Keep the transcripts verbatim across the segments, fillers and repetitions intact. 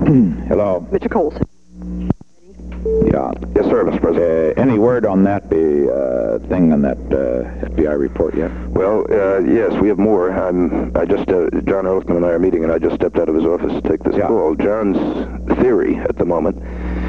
Hello. Mister Colson. Yeah. Yes, sir, Mister President. Uh, any word on that the uh, thing on that uh, F B I report yet? Well, uh, yes, we have more. I'm, I just, uh, John Ehrlichman and I are meeting, and I just stepped out of his office to take this Yeah. call. John's theory at the moment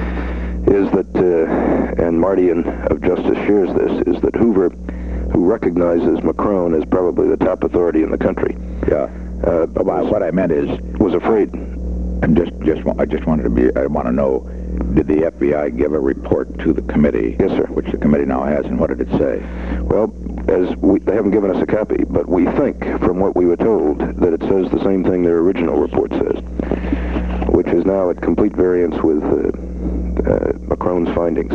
is that, uh, and Marty and of Justice shares this, is that Hoover, who recognizes Macron as probably the top authority in the country, Yeah. uh, But was, what I meant is, was afraid. I'm just, just, wa- I just wanted to be, I want to know, did the F B I give a report to the committee? Yes, sir. Which the committee now has, and what did it say? Well, as we, they haven't given us a copy, but we think, from what we were told, that it says the same thing their original report says, which is now at complete variance with uh, uh, Macron's findings.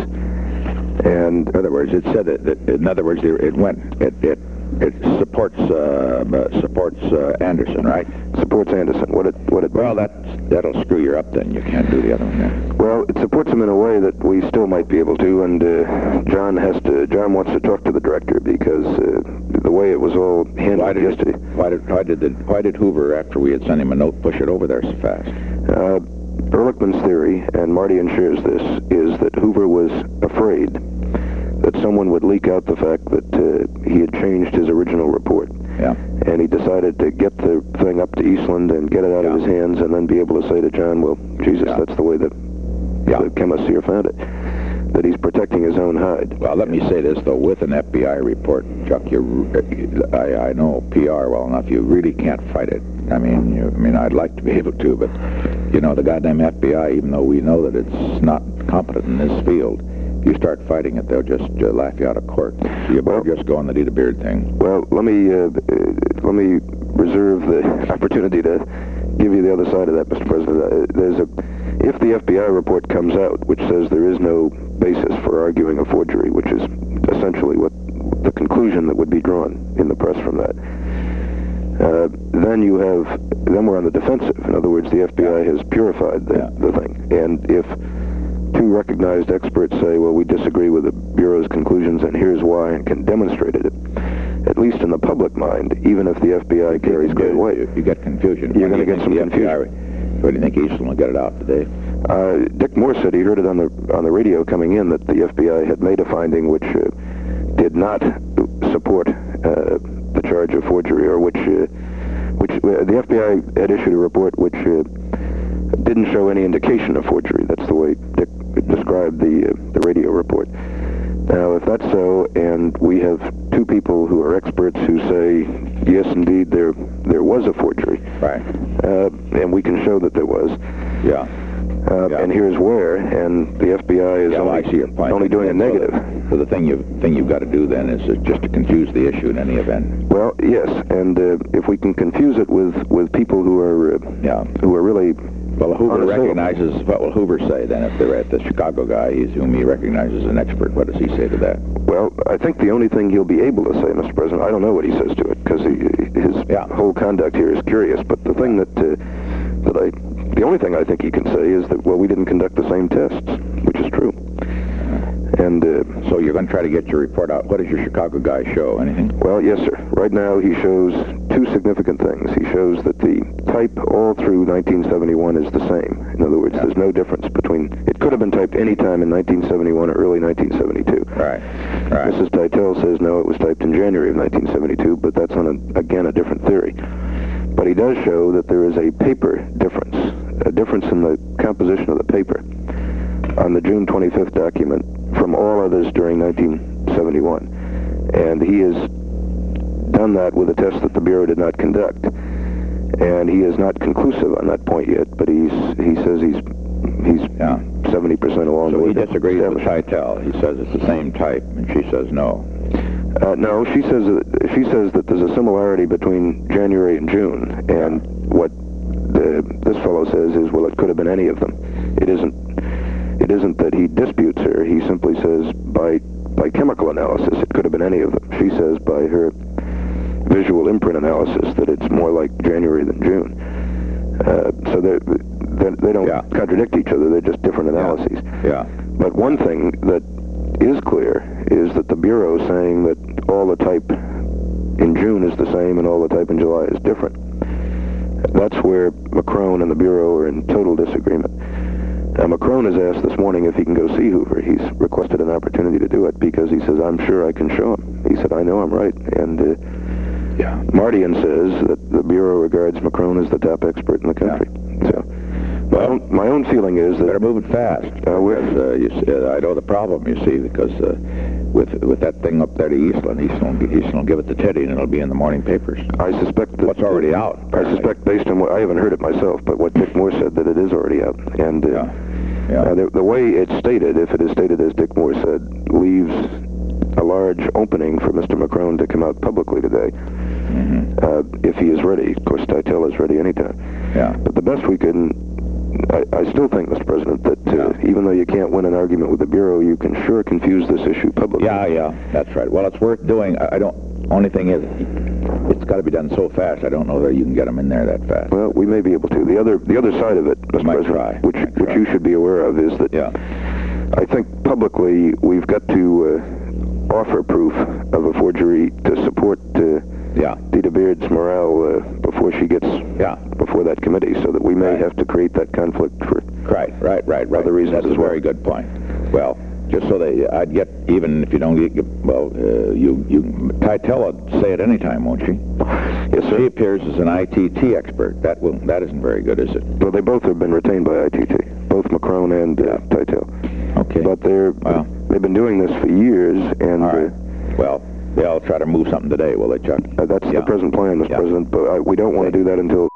And In other words, it said that, that in other words, it it went, it, it, it supports, uh, uh, supports uh, Anderson, right? supports Anderson. What it, what it Well, that, that'll screw you up then. You can't do the other one then. Well, it supports him in a way that we still might be able to, and uh, John has to. John wants to talk to the director because uh, the way it was all handled Why did, yesterday. it, why did, why did, the, why did Hoover, after we had sent him a note, push it over there so fast? Uh, Ehrlichman's theory, and Marty shares this, is that Hoover was afraid that someone would leak out the fact that uh, he had changed his original report. Yeah. And he decided to get the thing up to Eastland and get it out Yeah. of his hands, and then be able to say to John, well, Jesus, Yeah. that's the way that Yeah. the chemists here found it, that he's protecting his own hide. Well, let me say this, though. With an F B I report, Chuck, you, I, I know P R well enough. You really can't fight it. I mean, you, I mean, I'd like to be able to, but, you know, the goddamn F B I, even though we know that it's not competent in this field, you start fighting it, they'll just uh, laugh you out of court. So you better Well- just go on the Dita Beard thing. Well, let me uh, uh, let me reserve the opportunity to give you the other side of that, Mister President. Uh, there's a if the F B I report comes out, which says there is no basis for arguing a forgery, which is essentially what the conclusion that would be drawn in the press from that, uh, then you have then we're on the defensive. In other words, the F B I has purified the, Yeah. the thing, and if two recognized experts say, well, we disagree with the Bureau's conclusions, and here's why, and can demonstrate it, at least in the public mind, even if the F B I carries great weight. You, you get confusion. You're When do gonna you get think some the F B I What do you think Eastland will get it out today? Uh, Dick Moore said he heard it on the on the radio coming in that the F B I had made a finding which uh, did not support uh, the charge of forgery, or which uh, which uh, the F B I had issued a report which uh, didn't show any indication of forgery. That's the way Dick described the uh, the radio report. Now, if that's so, and we have two people who are experts who say, yes, indeed, there there was a forgery, Right. uh, and we can show that there was, Yeah. uh, Yeah. and here's where, and the F B I is Yeah, well, only, I see your point. only doing a So negative. the- So the thing you thing you've got to do then is uh, just to confuse the issue in any event. Well, yes, and uh, if we can confuse it with, with people who are uh, Yeah. who are really Well, Hoover unassailable. recognizes. What will Hoover say then if they're at the Chicago guy, he's whom he recognizes as an expert? What does he say to that? Well, I think the only thing he'll be able to say, Mister President, I don't know what he says to it, because his Yeah. whole conduct here is curious, but the thing that, uh, that I, the only thing I think he can say is that, well, we didn't conduct the same tests, which is true. And, uh, So you're going to try to get your report out. What does your Chicago guy show? Anything? well, yes, sir. Right now he shows two significant things. He shows that the type all through nineteen seventy-one is the same. In other words, Yeah. there's no difference between, it could have been typed any time in nineteen seventy-one or early nineteen seventy-two. Right. Right. Missus Teitel says, no, it was typed in January of nineteen seventy-two, but that's on, a, again, a different theory. But he does show that there is a paper difference, a difference in the composition of the paper on the June twenty-fifth document from all others during nineteen seventy-one. And he has done that with a test that the Bureau did not conduct. And he is not conclusive on that point yet, but he's he says he's he's Yeah. seventy percent along the So way. he to disagrees with establish. Teitel. He says it's the same type, and she says no. Uh, no, she says that, she says that there's a similarity between January and June, and what the, this fellow says is, well, it could have been any of them. It isn't. It isn't that he disputes her. He simply says by by chemical analysis, it could have been any of them. She says by her visual imprint analysis that it's more like January than June. Uh, so they they don't Yeah. contradict each other. They're just different analyses. Yeah. But one thing that is clear is that the Bureau is saying that all the type in June is the same and all the type in July is different. That's where Macron and the Bureau are in total disagreement. Now, Macron has asked this morning if he can go see Hoover. He's requested an opportunity to do it because he says, I'm sure I can show him. He said, I know I'm right. And uh, Yeah. Mardian says that the Bureau regards Macron as the top expert in the country. Yeah. So, my own, my own feeling is that... Better move it fast. Uh, we're- because, uh, you see, uh, I know the problem, you see, because uh, with with that thing up there to Eastland, he's going he's going to give it to Teddy, and it'll be in the morning papers. I suspect that... What's already out? I apparently. suspect, based on what... I haven't heard it myself, but what Dick Moore said, that it is already out. And uh, Yeah. Yeah. uh, the, the way it's stated, if it is stated as Dick Moore said, leaves a large opening for Mister Macron to come out publicly today, Mm-hmm. uh, if he is ready. Of course, Titel is ready anytime. Yeah. But the best we can... I, I still think, Mister President, that uh, Yeah. even though you can't win an argument with the Bureau, you can sure confuse this issue publicly. Yeah, yeah, that's right. Well, it's worth doing. I, I don't. Only thing is, it's got to be done so fast. I don't know that you can get them in there that fast. Well, we may be able to. The other the other side of it, Mister Might President, try. which Might which try. you should be aware of, is that Yeah. I think publicly we've got to uh, offer proof of a forgery to support uh, Yeah. Dita Beard's morale uh, before she gets Yeah. before that committee, so that we may Right. have to create that conflict for. Right. Right. Right. Right. Other reasons That's as a well. very good point. Well, just so that I'd get even if you don't get well, uh, you you Titel will say it anytime, won't she? Yes, She sir. appears as an I T T expert. That will that isn't very good, is it? Well, they both have been retained by I T T, both Macron and uh, Titel. Okay. But they're Well. they've been doing this for years, and All right. uh, Well, they'll try to move something today, will they, Chuck? uh, that's Yeah. the present plan, Mister Yeah. President. But I, we don't want to do that until